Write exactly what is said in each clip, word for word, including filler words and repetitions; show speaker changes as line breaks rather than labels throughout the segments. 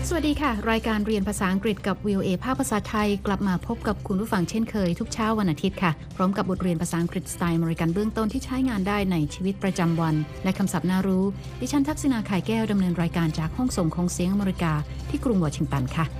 สวัสดีค่ะรายการเรียนภาษาอังกฤษกับ วี โอ เอ ภาคภาษาไทยกลับมาพบกับคุณผู้ฟังเช่นเคยทุกเช้าวันอาทิตย์ค่ะพร้อมกับบทเรียนภาษาอังกฤษสไตล์อเมริกันเบื้องต้นที่ใช้งานได้ในชีวิตประจำวันและคำศัพท์น่ารู้ดิฉันทักษิณา ข่ายแก้วดำเนินรายการจากห้องส่งของเสียงอเมริกาที่กรุงวอชิงตันค่ะ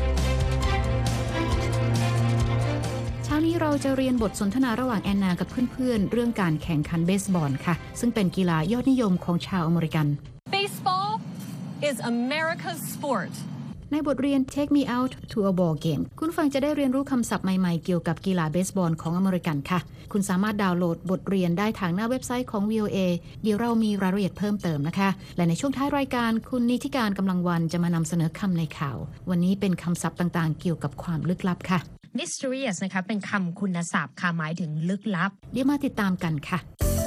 เช้านี้เราจะเรียนบทสนทนาระหว่างแอนนากับเพื่อนๆเรื่องการแข่งขันเบสบอลค่ะซึ่งเป็นกีฬายอดนิยมของชาวอเมริกัน
Baseball is America's sport
ในบทเรียน Take Me Out to a Ball Game คุณฟังจะได้เรียนรู้คำศัพท์ใหม่ๆเกี่ยวกับกีฬาเบสบอลของอเมริกันค่ะคุณสามารถดาวน์โหลดบทเรียนได้ทางหน้าเว็บไซต์ของ วี โอ เอ เดี๋ยวเรามีรายละเอียดเพิ่มเติมนะคะและในช่วงท้ายรายการคุณนิติการกำลังวันจะมานำเสนอคำในข่าววันนี้เป็นคำศัพท์ต่างๆเกี่ยวกับความลึกลับค่ะ
mysterious นะคะเป็นคำคุณศัพท์ค่ะหมายถึงลึกลับ
เดี๋ยวมาติดตามกันค่ะ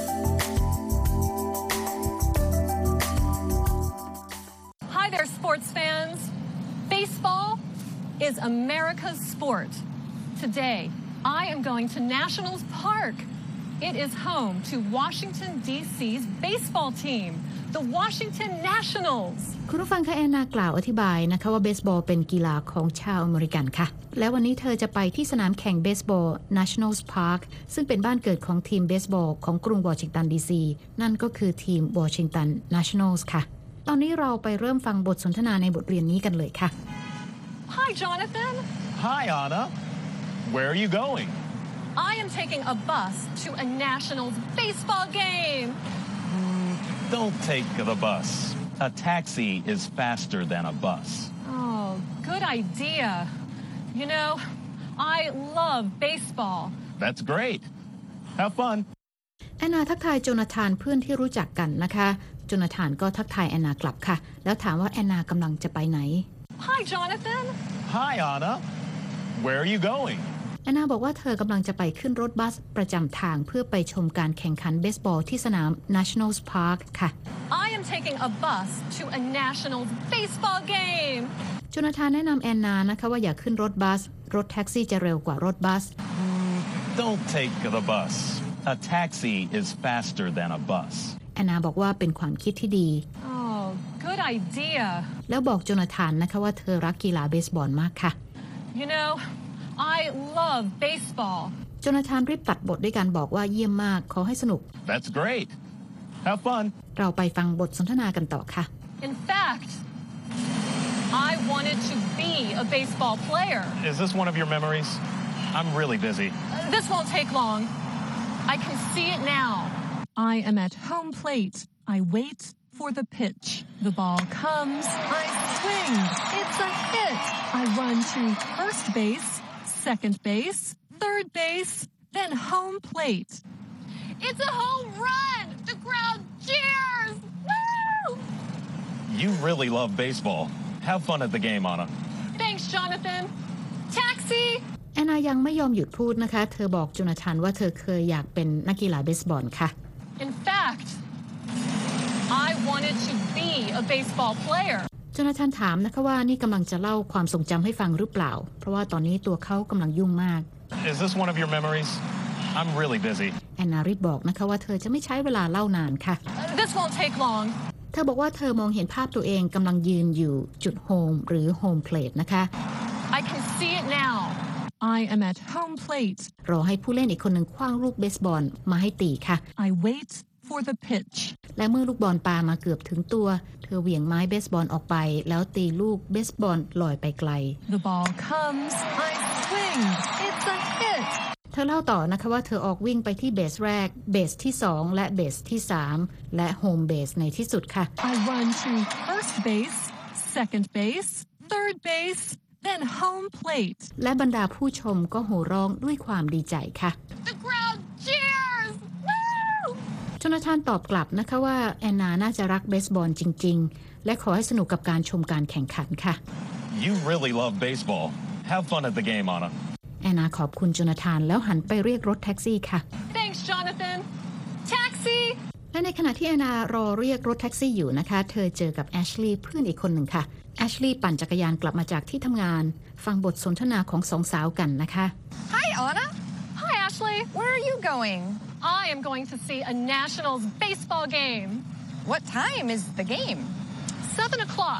Hi there sports fans Baseball is America's sport. Today, I am going to Nationals Park. It is home to Washington, D C's baseball team, the Washington Nationals.
คุณผู้ฟังคะแอนนากล่าวอธิบายนะคะว่าเบสบอลเป็นกีฬาของชาวอเมริกันค่ะและวันนี้เธอจะไปที่สนามแข่งเบสบอล Nationals Park ซึ่งเป็นบ้านเกิดของทีมเบสบอลของกรุงวอชิงตันดีซีนั่นก็คือทีม Washington Nationals ค่ะตอนนี้เราไปเริ่มฟังบทสนทนาในบทเรียนนี้กันเลยค่ะ
Hi, Jonathan.
Hi, Anna. Where are you going?
I am taking a bus to a Nationals baseball game.
Mm, don't take the bus. A taxi is faster than a bus.
Oh, good idea. You know, I love baseball.
That's great. Have fun.
แอนนาทักทายโจนาธานเพื่อนที่รู้จักกันนะคะโจนาธานก็ทักทายแอนนากลับค่ะแล้วถามว่าแอนนากำลังจะไปไหน
Hi, Jonathan.
Hi, Anna. Where are you going?
แอนนาบอกว่าเธอกำลังจะไปขึ้นรถบัสประจำทางเพื่อไปชมการแข่งขันเบสบอลที่สนาม Nationals Park ค่ะ
I am taking a bus to a Nationals baseball game.
โจนาธานแนะนำแอนนานะคะว่าอย่าขึ้นรถบัสรถแท็กซี่จะเร็วกว่ารถบัส
Mm, don't take the bus. A taxi is faster than a bus.
แอนนาบอกว่าเป็นความคิดที่ดี
Oh, good idea.
แล้วบอกโจนาธานนะคะว่าเธอรักกีฬาเบสบอลมากค่ะ
You know, I love baseball.
โจนาธานรีบตัดบทด้วยการบอกว่าเยี่ยมมากขอให้สนุก
That's great. Have fun.
เราไปฟังบทสนทนากันต่อค่ะ
In fact, I wanted to be a baseball player.
Is this one of your memories? I'm really busy.
This won't take long. I can see it now. I am at home plate. I wait for the pitch. The ball comes. I swing. It's a hit. I run to first base, second base, third base, then home plate. It's a home run. The crowd cheers. Woo!
You really love baseball. Have fun at the game, Anna.
Thanks, Jonathan. Taxi.
แอนนายังไม่ยอมหยุดพูดนะคะเธอบอกโจนาธานว่าเธอเคยอยากเป็นนักกีฬาเบสบอลค่ะ
In fact, I wanted to be a baseball player.
โจนาธานถามนะคะว่านี่กำลังจะเล่าความทรงจำให้ฟังหรือเปล่าเพราะว่าตอนนี้ตัวเขากำลังยุ่งมาก
Is this one of your memories? I'm really busy.
แอนนารีบบอกนะคะว่าเธอจะไม่ใช้เวลาเล่านานค่ะ
This won't take long.
เธอบอกว่าเธอมองเห็นภาพตัวเองกำลังยืนอยู่จุดโฮมหรือโฮมเพลทนะคะ
I can see it now. I am at home plate.
รอให้ผู้เล่นอีกคนหนึ่งขว้างลูกเบสบอลมาให้ตีค่ะ
I wait for the pitch.
และเมื่อลูกบอลปามาเกือบถึงตัวเธอเหวี่ยงไม้เบสบอลออกไปแล้วตีลูกเบสบอลลอยไปไกล
The ball comes. I swing. It's a hit.
เธอเล่าต่อนะคะว่าเธอออกวิ่งไปที่เบสแรกเบสที่สองและเบสที่สามและโฮมเบสในที่สุดค่ะ
I run to first base, second base, third base, then home plate.
และบรรดาผู้ชมก็โห่ร้องด้วยความดีใจค่ะ
The crowd cheers. Woo!
โจนาธานตอบกลับนะคะว่าแอนนาน่าจะรักเบสบอลจริงๆและขอให้สนุกกับการชมการแข่งขันค่ะ
You really love baseball. Have fun at the game, Anna.
แอนนาขอบคุณโจนาธานแล้วหันไปเรียกรถแท็กซี่ค่ะ
Thanks, Jonathan. Taxi.
และในขณะที่แอนนารอเรียกรถแท็กซี่อยู่นะคะเธอเจอกับแอชลีย์เพื่อนอีกคนหนึ่งค่ะแอชลีย์ปั่นจักรยานกลับมาจากที่ทำงานฟังบทสนทนาของสองสาวกันนะคะ
Hi, Anna.
Hi, Ashley.
Where are you going?
I am going to see a Nationals baseball game.
What time is the game?
Seven o'clock.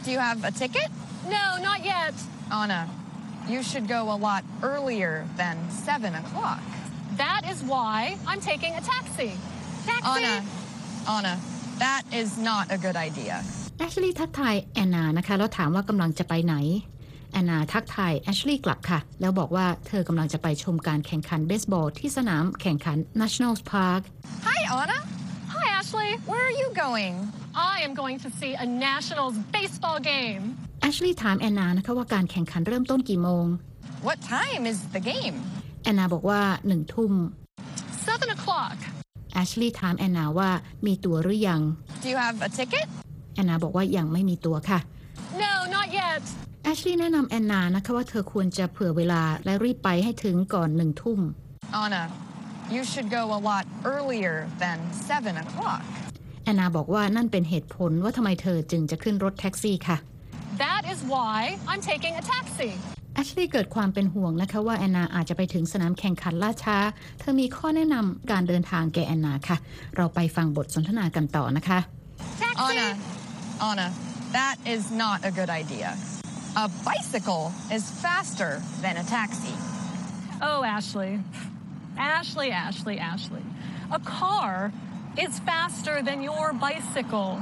Do you have a ticket?
No, not yet.
Anna, you should go a lot earlier than seven o'clock.
That is why I'm taking a taxi. Taxi!
Anna, Anna, that is not a good idea.
แอชลีย์ทักทายแอนนานะคะแล้วถามว่ากำลังจะไปไหนแอนนาทักทายแอชลีย์กลับค่ะแล้วบอกว่าเธอกำลังจะไปชมการแข่งขันเบสบอลที่สนามแข่งขัน National Park
Hi, Anna.
Hi, Ashley.
Where are you going?
I am going to see a Nationals baseball game.
แอชลีย์ถามแอนนานะคะว่าการแข่งขันเริ่มต้นกี่โมง
What time is the game?
แอนนาบอกว่าหนึ่งทุ่ม
Seven o'clock.
แอชลีย์ถามแอนนาว่ามีตั๋วหรือยัง
Do you have a ticket?
แอนนาบอกว่ายังไม่มีตั๋วค่ะ
No, not yet.
แอชลีย์แนะนำแอนนานะคะว่าเธอควรจะเผื่อเวลาและรีบไปให้ถึงก่อนหนึ่งทุ่ม
Anna, you should go a lot earlier than seven o'clock.
แอนนาบอกว่านั่นเป็นเหตุผลว่าทำไมเธอจึงจะขึ้นรถแท็กซี่ค่ะ
That is why I'm taking a taxi.
แอชลีย์เกิดความเป็นห่วงนะคะว่าแอนนาอาจจะไปถึงสนามแข่งขันล่าช้าเธอมีข้อแนะนำการเดินทางแก่แอนนาค่ะเราไปฟังบทสนทนากันต่อนะคะ
Taxi!
Anna, Anna, that is not a good idea. A bicycle is faster than a taxi.
Oh, Ashley. Ashley, Ashley, Ashley. A car is faster than your bicycle.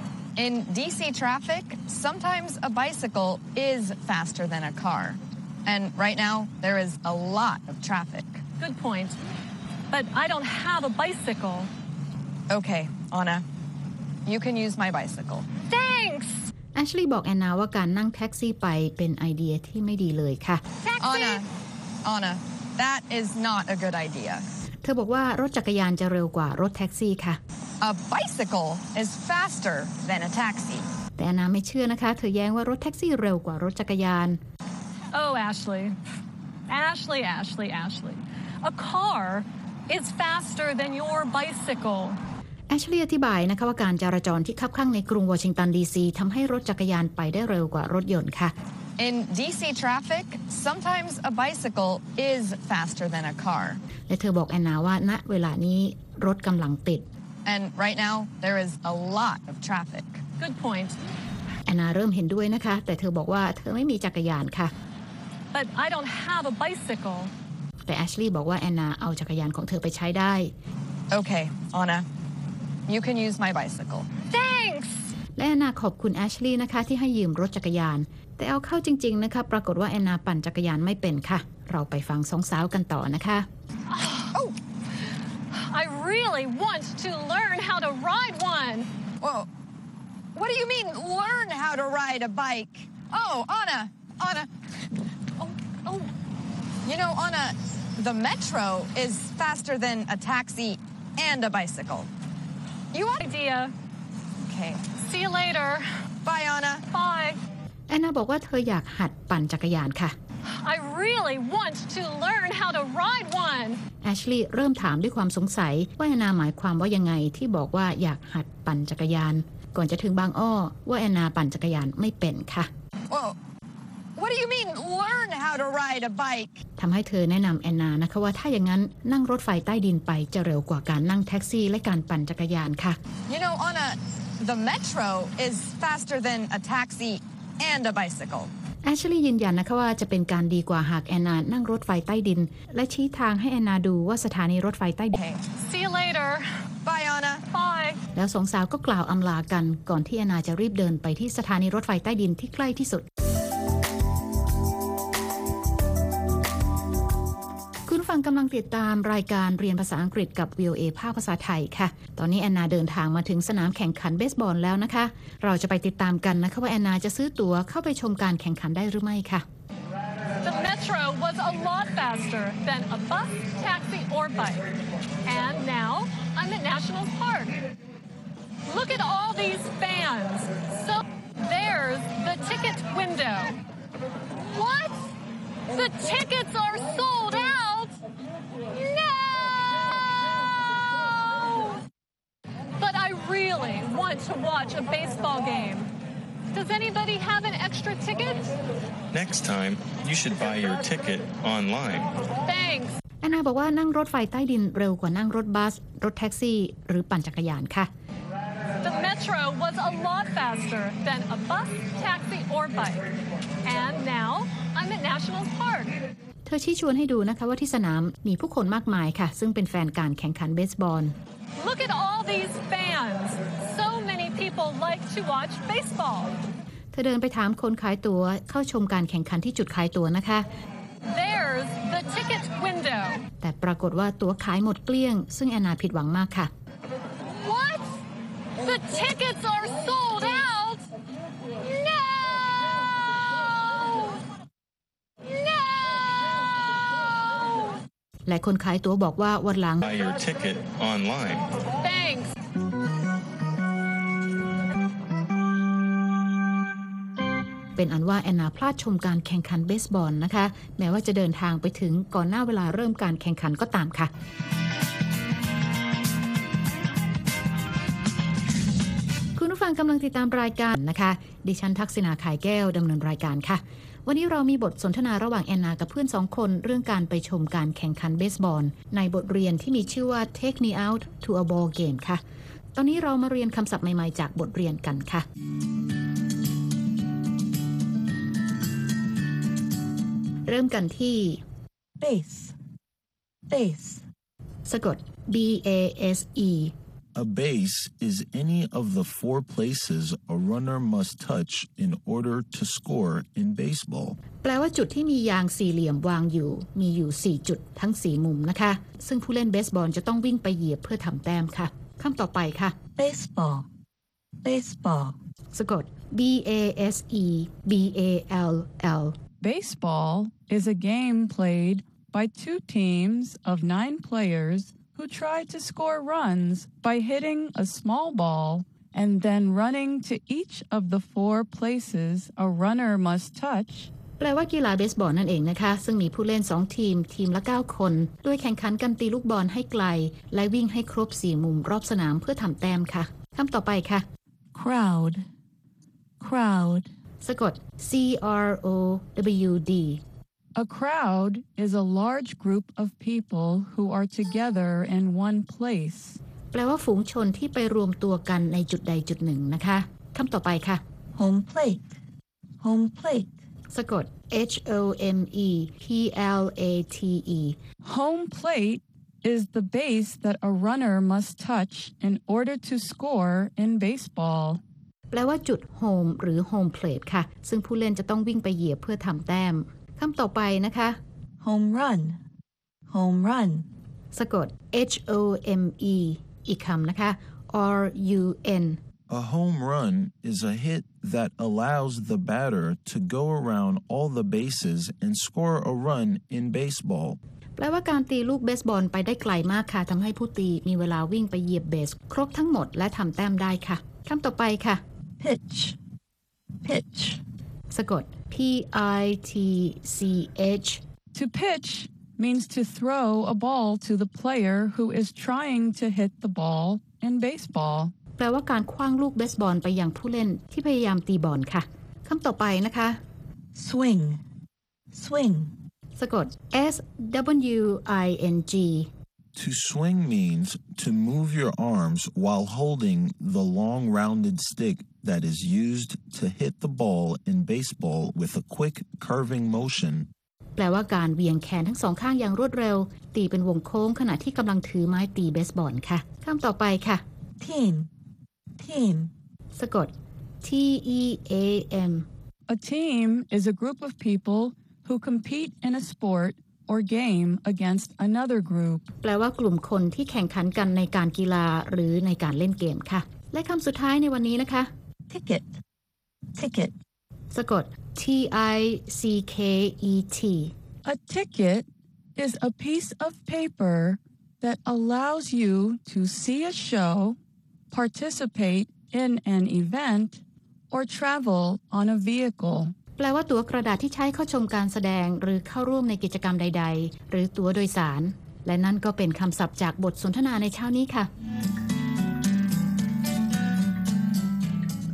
In D C traffic, sometimes a bicycle is faster than a car. And right now, there is a lot of traffic.
Good point. But I don't have a bicycle.
Okay, Anna, you can use my bicycle.
Thanks!
แอชลีย์บอกแอนนาว่าการนั่งแท็กซี่ไปเป็นไอเดียที่ไม่ดีเลยค่ะ
Taxi!
Anna, Anna, that is not a good idea.
เธอบอกว่ารถจักรยานจะเร็วกว่ารถแท็กซี่ค่ะ
A bicycle is faster than a taxi.
แต่แอนนาไม่เชื่อนะคะเธอแย้งว่ารถแท็กซี่เร็วกว่ารถจักรยาน
Oh, Ashley. Ashley, Ashley, Ashley. A car is faster than your bicycle.
แอชลีย์อธิบายนะคะว่าการจราจรที่คับข้างในกรุงวอชิงตันดีซีทำให้รถจักรยานไปได้เร็วกว่ารถยนต์ค่ะ
In D C traffic, sometimes a bicycle is faster than a car.
และเธอบอกแอนนาว่าณเวลานี้รถกำลังติด
And right now, there is a lot of traffic.
Good point.
แอนนาเริ่มเห็นด้วยนะคะแต่เธอบอกว่าเธอไม่มีจักรยานค่ะ
But I don't have a bicycle.
แต่แอชลีย์บอกว่าแอนนาเอาจักรยานของเธอไปใช้ได้
Okay, Anna, you can use my bicycle.
Thanks!
และแอนนาขอบคุณแอชลีย์นะคะที่ให้ยืมรถจักรยานแต่เอาเข้าจริงๆนะคะปรากฏว่าแอนนาปั่นจักรยานไม่เป็นค่ะเราไปฟังสองสาวกันต่อนะคะ
Oh,
I really want to learn how to ride one.
whoa. What do you mean, learn how to ride a bike? Oh, Anna, Anna.
Oh, oh,
You know, Anna, the metro is faster than a taxi and a bicycle. You want...
idea.
Okay.
See you later.
Bye, Anna.
Bye.
แอนนาบอกว่าเธออยากหัดปั่นจักรยานค่ะ
I really want to learn how to ride one.
แอชลีย์เริ่มถามด้วยความสงสัยว่าแอนนาหมายความว่ายังไงที่บอกว่าอยากหัดปั่นจักรยานก่อนจะถึงบางอ้อว่าแอนนาปั่นจักรยานไม่เป็นค่ะ
Whoa. What do you mean, learn how to ride a bike?
ทำให้เธอแนะนำแอนนานะคะว่าถ้าอย่างนั้นนั่งรถไฟใต้ดินไปจะเร็วกว่าการนั่งแท็กซี่และการปั่นจักรยานค่ะ
You know, Anna, the metro is faster than a taxi and a bicycle.
แอชลีย์ยืนยันนะคะว่าจะเป็นการดีกว่าหากแอนนานั่งรถไฟใต้ดินและชี้ทางให้แอนนาดูว่าสถานีรถไฟใต้ดิน
Okay.
See you later.
Bye, Anna.
Bye.
แล้วสองสาวก็กล่าวอำลากันก่อนที่แอนนาจะรีบเดินไปที่สถานีรถไฟใต้ดินที่ใกล้ที่สุดคุณฟังกำลังติดตามรายการเรียนภาษาอังกฤษกับ วี โอ เอ ภาคภาษาไทยค่ะตอนนี้แอนนาเดินทางมาถึงสนามแข่งขันเบสบอลแล้วนะคะเราจะไปติดตามกันนะคะว่าแอนนาจะซื้อตั๋วเข้าไปชมการแข่งขันได้หรือไม่ค่ะ
The metro was a lot faster than a bus, taxi, or bike. And now I'm at National Park. Look at all these fans. So there's the ticket window. What? The tickets are sold out? No! But I really want to watch a baseball game. Does anybody have an extra ticket?
Next time, you should buy your ticket online.
Thanks.
แอนนาบอกว่านั่งรถไฟใต้ดินเร็วกว่านั่งรถบัสรถแท็กซี่หรือปั่นจักรยานค่ะ
The metro metro was a lot faster than a bus, taxi, or bike. And now I'm at National Park.
เธอชี้ชวนให้ดูนะคะว่าที่สนามมีผู้คนมากมายค่ะซึ่งเป็นแฟนการแข่งขันเบสบอล
Look at all these fans. So many people like to watch baseball.
เธอเดินไปถามคนขายตั๋วเข้าชมการแข่งขันที่จุดขายตั๋วนะคะ
There's the ticket window.
แต่ปรากฏว่าตั๋วขายหมดเกลี้ยงซึ่งแอนนาผิดหวังมากค่ะ
What? The tickets are sold out? No! No!
และคนขายตั๋วบอกว่าวันหลัง
Buy your ticket online.
Thanks.
เป็นอันว่าแอนนาพลาดชมการแข่งขันเบสบอลนะคะแม้ว่าจะเดินทางไปถึงก่อนหน้าเวลาเริ่มการแข่งขันก็ตามค่ะคุณผู้ฟังกำลังติดตามรายการนะคะดิฉันทักษณาขายแก้วดำเนินรายการค่ะวันนี้เรามีบทสนทนาระหว่างแอนนากับเพื่อนสองคนเรื่องการไปชมการแข่งขันเบสบอลในบทเรียนที่มีชื่อว่า Take Me Out to a Ball Game ค่ะตอนนี้เรามาเรียนคำศัพท์ใหม่ๆจากบทเรียนกันค่ะเริ่มกันที่
base base
สะกด B A S E
A base is any of the four places a runner must touch in order to score in baseball.
แปลว่าจุดที่มียางสี่เหลี่ยมวางอยู่มีอยู่สี่จุดทั้งสี่มุมนะคะซึ่งผู้เล่นเบสบอลจะต้องวิ่งไปเหยียบเพื่อทำแต้มค่ะคำต่อไปค่ะ
baseball baseball
สะกด B A S E B A L L
Baseball is a game played by two teams of nine players who try to score runs by hitting a small ball and then running to each of the four places a runner must touch.
แปลว่ากีฬาเบสบอลนั่นเองนะคะซึ่งมีผู้เล่นสองทีมทีมละเก้าคนโดยแข่งขันกันตีลูกบอลให้ไกลและวิ่งให้ครบสี่มุมรอบสนามเพื่อทำแต้มค่ะคำต่อไปค่ะ
crowd crowd
สะกด C R O W D
A crowd is a large group of people who are together in one place.
แปลว่าฝูงชนที่ไปรวมตัวกันในจุดใดจุดหนึ่งนะคะคำต่อไปค่ะ
home plate home plate
สะกด H O M E P L A T E
Home plate is the base that a runner must touch in order to score in baseball.
แปลว่าจุด home หรือ home plate ค่ะซึ่งผู้เล่นจะต้องวิ่งไปเหยียบเพื่อทำแต้มคำต่อไปนะคะ
home run home run
สะกด H O M E อีกคำนะคะ R U N
A home run is a hit that allows the batter to go around all the bases and score a run in baseball.
แปลว่าการตีลูกเบสบอลไปได้ไกลมากค่ะทำให้ผู้ตีมีเวลาวิ่งไปเหยียบเบสครบทั้งหมดและทำแต้มได้ค่ะคำต่อไปค่ะ
pitch pitch
สะกด P I T C H
To pitch means to throw a ball to the player who is trying to hit the ball in baseball.
แปลว่าการขว้างลูกเบสบอลไปยังผู้เล่นที่พยายามตีบอลค่ะคำต่อไปนะคะ
swing swing
สะกด S W I N G
To swing means to move your arms while holding the long rounded stick that is used to hit the ball in baseball with a quick curving motion.
แปลว่าการเวียงแขนทั้งสองข้างอย่างรวดเร็วตีเป็นวงโค้งขณะที่กำลังถือไม้ตีเบสบอลค่ะคำต่อไปค่ะ
team team
สะกด T E A M
A team is a group of people who compete in a sport or game against another group.
แปลว่ากลุ่มคนที่แข่งขันกันในการกีฬาหรือในการเล่นเกมค่ะและคำสุดท้ายในวันนี้นะคะ
ticket ticket
สะกด T I C K E T
A ticket is a piece of paper that allows you to see a show, participate in an event, or travel on a vehicle.
แปลว่าตั๋วกระดาษที่ใช้เข้าชมการแสดงหรือเข้าร่วมในกิจกรรมใดๆหรือตั๋วโดยสารและนั่นก็เป็นคำศัพท์จากบทสนทนาในเช้านี้ค่ะคุณ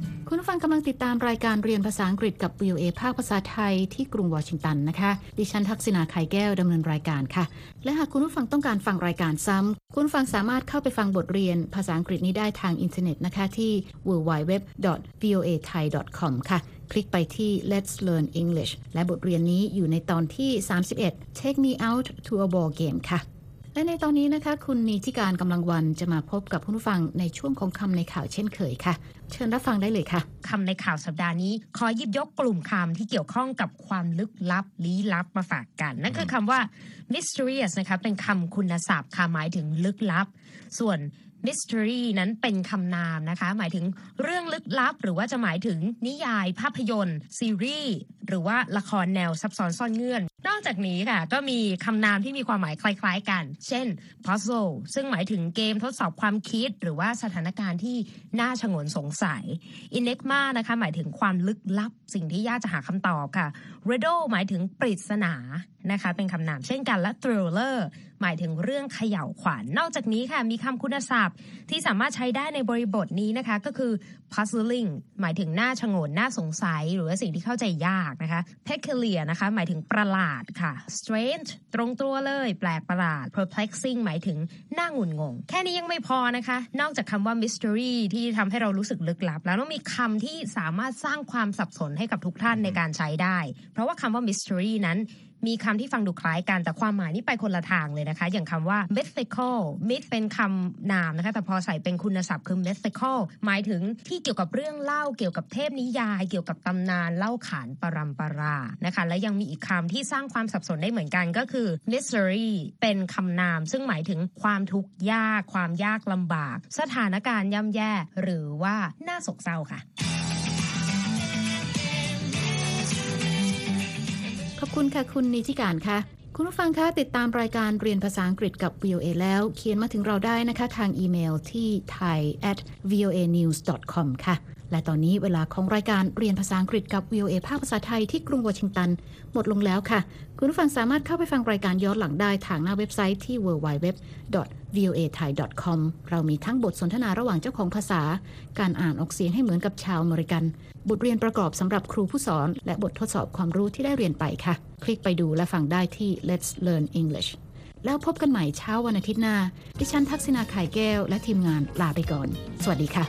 ผู้ฟังกำลังติดตามรายการเรียนภาษาอังกฤษกับ วี โอ เอ ภาคภาษาไทยที่กรุงวอชิงตันนะคะดิฉันทักษิณาไข่แก้วดำเนินรายการค่ะและหากคุณผู้ฟังต้องการฟังรายการซ้ำคุณผู้ฟังสามารถเข้าไปฟังบทเรียนภาษาอังกฤษนี้ได้ทางอินเทอร์เน็ตนะคะที่ ดับเบิลยู ดับเบิลยู ดับเบิลยู ดอท วี โอ เอ ไทย ดอท คอม ค่ะคลิกไปที่ Let's Learn English และบทเรียนนี้อยู่ในตอนที่สามสิบเอ็ด Take me out to a ball game ค่ะและในตอนนี้นะคะคุณนีธิการกำลังวันจะมาพบกับผู้ฟังในช่วงของคำในข่าวเช่นเคยค่ะเชิญรับฟังได้เลยค่ะ
คำในข่าวสัปดาห์นี้ขอหยิบยกกลุ่มคำที่เกี่ยวข้องกับความลึกลับลี้ลับมาฝากกันนั่นคือคำว่า mysterious นะคะเป็นคำคุณศัพท์ค่ะหมายถึงลึกลับส่วน mystery นั้นเป็นคำนามนะคะหมายถึงเรื่องลึกลับหรือว่าจะหมายถึงนิยายภาพยนตร์ซีรีส์หรือว่าละครแนวซับซ้อนซ่อนเงื่อนนอกจากนี้ค่ะก็มีคำนามที่มีความหมายคล้ายๆกันเช่น puzzle ซึ่งหมายถึงเกมทดสอบความคิดหรือว่าสถานการณ์ที่น่าชงนสงสัย enigma นะคะหมายถึงความลึกลับสิ่งที่ยากจะหาคำตอบค่ะ riddle หมายถึงปริศนานะคะเป็นคำนามเช่นกันและ thriller หมายถึงเรื่องเขย่าวขวัญนอกจากนี้ค่ะมีคำคุณศัพท์ที่สามารถใช้ได้ในบริบทนี้นะคะก็คือ puzzling หมายถึงน่าชงนน่าสงสัยหรือว่าสิ่งที่เข้าใจยากนะคะ peculiar นะคะหมายถึงประหลาดค่ะ strange ตรงตัวเลยแปลกประหลาด perplexing หมายถึงน่างุนงงแค่นี้ยังไม่พอนะคะนอกจากคำว่า mystery ที่ทำให้เรารู้สึกลึกลับแล้วต้องมีคำที่สามารถสร้างความสับสนให้กับทุกท่านในการใช้ได้เพราะว่าคำว่า mystery นั้นมีคำที่ฟังดูคล้ายกันแต่ความหมายนี่ไปคนละทางเลยนะคะอย่างคำว่า mythical myth เป็นคำนามนะคะแต่พอใส่เป็นคุณศัพท์คือ mythical หมายถึงที่เกี่ยวกับเรื่องเล่าเกี่ยวกับเทพนิยายเกี่ยวกับตำนานเล่าขานปรัมปรานะคะและยังมีอีกคำที่สร้างความสับสนได้เหมือนกันก็คือ misery เป็นคำนามซึ่งหมายถึงความทุกข์ยากความยากลำบากสถานการณ์ย่ำแย่หรือว่าน่าโศกเศร้าค่ะ
ขอบคุณค่ะคุณนิติการค่ะคุณผู้ฟังคะติดตามรายการเรียนภาษาอังกฤษกับ วี โอ เอ แล้วเขียนมาถึงเราได้นะคะทางอีเมลที่ ไทย แอท วี โอ เอ นิวส์ ดอท คอม ค่ะและตอนนี้เวลาของรายการเรียนภาษาอังกฤษกับ วี โอ เอ ภาคภาษาไทยที่กรุงวอชิงตันหมดลงแล้วค่ะคุณผู้ฟังสามารถเข้าไปฟังรายการย้อนหลังได้ทางหน้าเว็บไซต์ที่ ดับเบิลยู ดับเบิลยู ดับเบิลยู ดอท วี โอ เอ ไทย ดอท คอม เรามีทั้งบทสนทนาระหว่างเจ้าของภาษาการอ่านออกเสียงให้เหมือนกับชาวอเมริกันบทเรียนประกอบสำหรับครูผู้สอนและบททดสอบความรู้ที่ได้เรียนไปค่ะคลิกไปดูและฟังได้ที่ Let's Learn English แล้วพบกันใหม่เช้าวันอาทิตย์หน้าดิฉันทักษิณาไข่แก้วและทีมงานลาไปก่อนสวัสดีค่ะ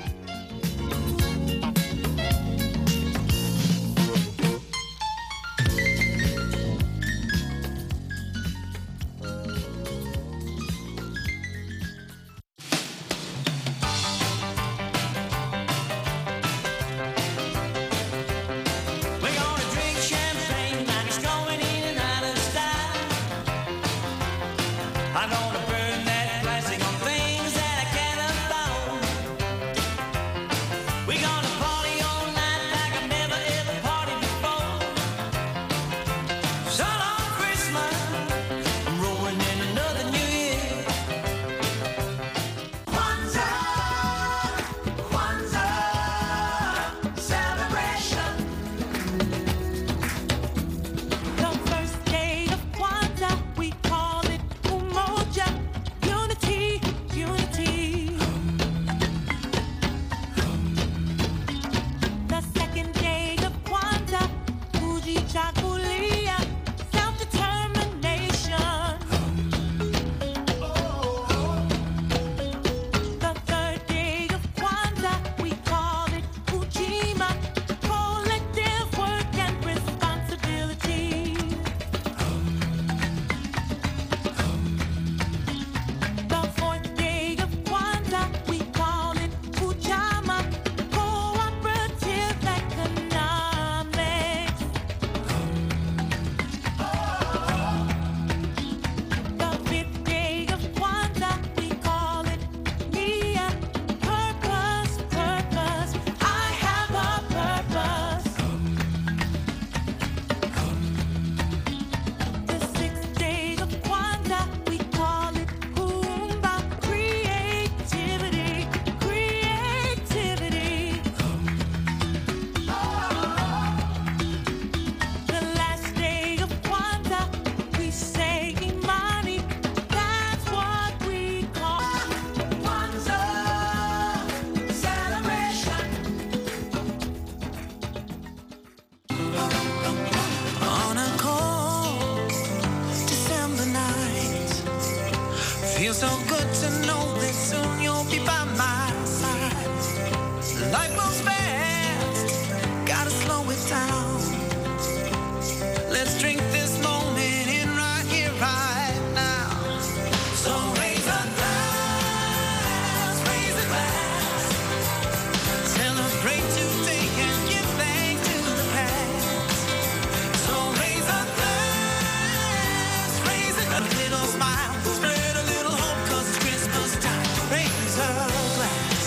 so good to know that soon you'll be by my side. Life moves fast, gotta slow it down. Let's drink this moment in right here, right now. So raise a glass, raise a glass. Celebrate today and give thanks to the past. So raise a glass, raise a, a little smile, spread a little hope, 'cause it's Christmas time. Raise a glass.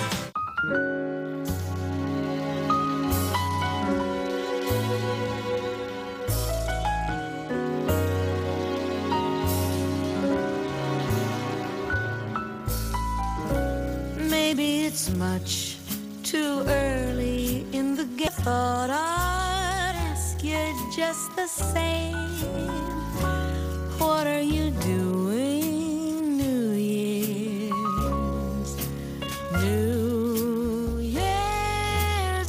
Maybe it's much too early in the game. Thought I'd ask you just the same. What are you doing New Year's? New Year's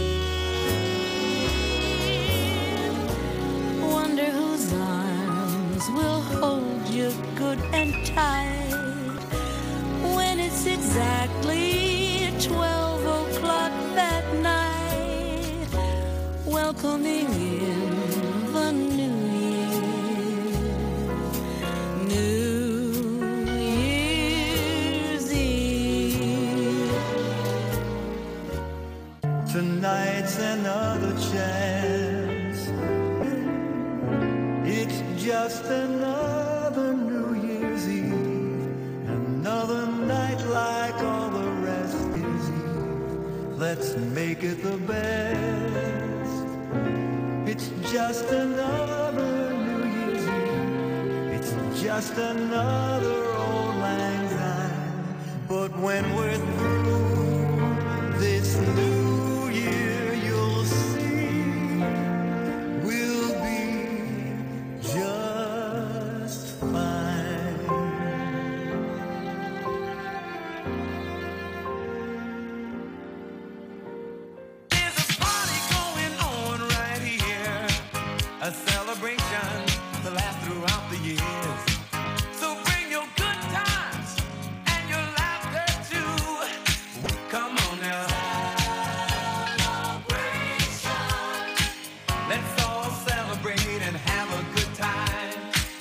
Eve. Wonder whose arms will hold you good and tight when it's exactly twelve o'clock that night, welcoming in the new year. New Year's Eve.
Tonight's another chance. It's just another New Year's Eve. Another night like all the rest is Eve. Let's make it the best. It's just another New Year's Eve. It's just another old lang syne. But when we're through this new year, you'll see we'll be just fine. There's a party going on right here, a celebration to last throughout the years. So bring your good times and your laughter too. Come on now. Celebration. Let's all celebrate and have a good time.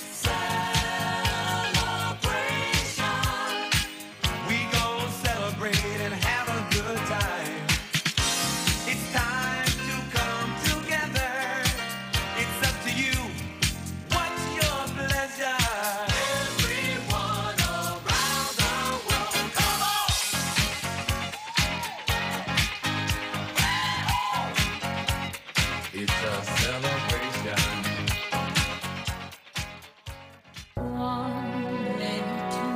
Celebration. We gon' celebrate and have a good time. It's time to come together. It's up to you. What's your pleasure? Everyone around the world, come on! It's a celebration.
One minute to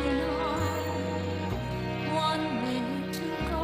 midnight, one minute to go,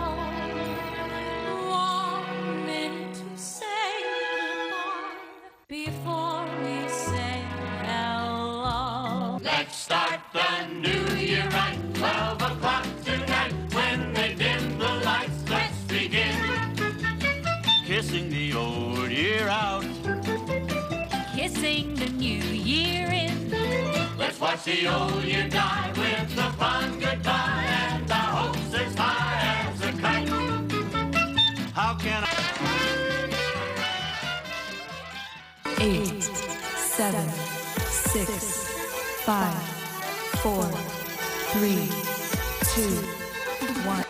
one minute to say goodbye before we say hello.
Let's start the new year right, twelve o'clock tonight. When they dim the lights, let's begin. Kissing the old year out,
Kissing the new year in.
let's watch the old year die with a fun goodbye and our hopes as high as a kite.
How can I?
Eight, seven, six, five, four, three, two, one.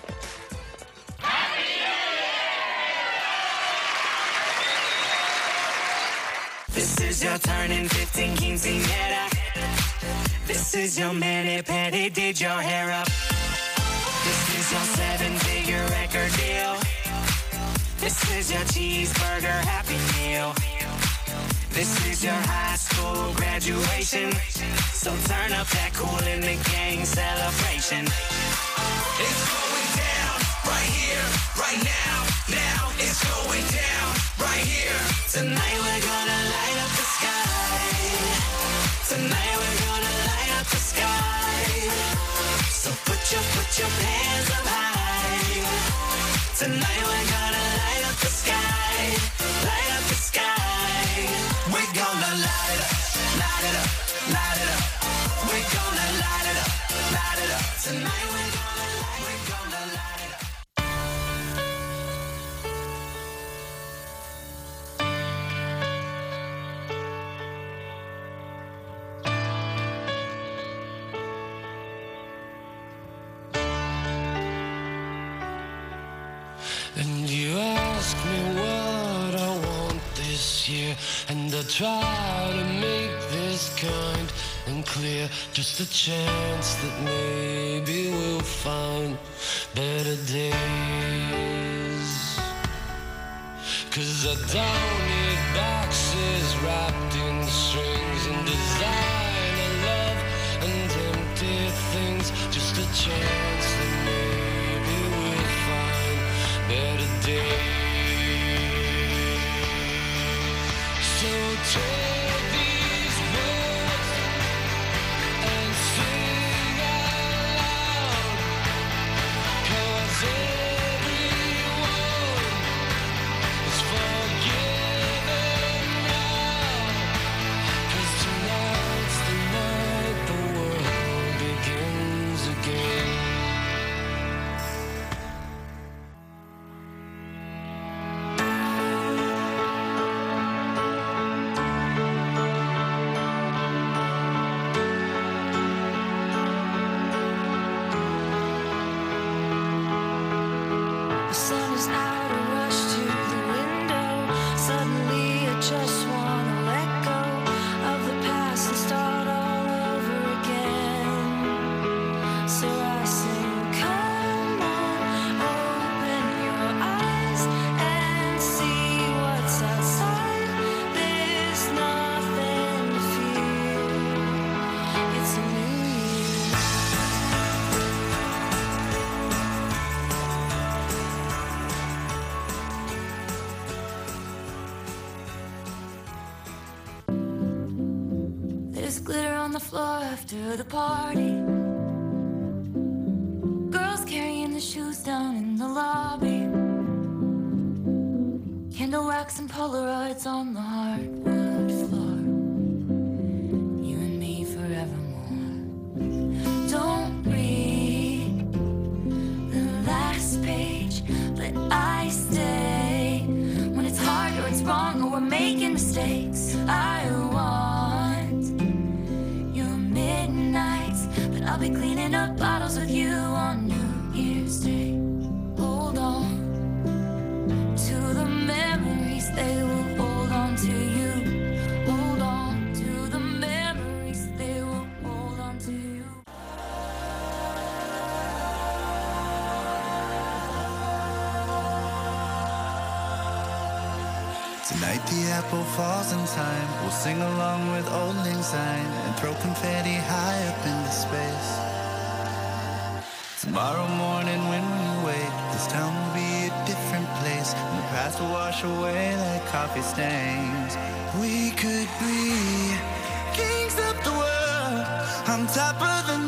This is your turn in fifteen quinceañera. This is your mani petty, did your hair up. This is your seven-figure record deal. This is your cheeseburger happy meal. This is your high school graduation. So turn up that Kool in the Gang celebration. It's going down right here, right now. Now it's going down right here. Tonight we're gonna light up the sky. Tonight we're gonna light up the sky. So put your put your hands up high. Tonight we're gonna light up the sky. Light up the sky. We're gonna light it up, light it up, light it up. We're gonna light it up, light it up. Tonight we're gonna light, we're gonna light it up.
And you ask me what I want this year, and I try to make this kind and clear. Just a chance that maybe we'll find better days. 'Cause I don't need boxes wrapped in strings and designer love and empty things. Just a chance that maybe we'll find better days. So take these words and sing out loud, 'cause everyone is forgiven now. 'Cause tonight's the night the world begins again.
The sun is out, I rush to the window. Suddenly I just wanna let go of the past and start all over again. So I sing, come on, open your eyes and see what's outside. There's nothing to fear. It's a new year. There's glitter on the floor after the party. Girls carrying the shoes down in the lobby. Candle wax and Polaroids on the hardwood floor. You and me forevermore. Don't read the last page, but I stay. When it's hard or it's wrong or we're making mistakes, I want your midnights, but I'll be cleaning up bottles with you on New Year's Day. Hold on to the memories, they will hold on to you. Hold on to the memories, they will hold on to you.
Tonight the apple falls in time. We'll sing along with Old Lang Syne and throw confetti high up into space. Tomorrow morning when we wake, this town will be a different place, and the past will wash away like coffee stains. We could be kings of the world, on top of the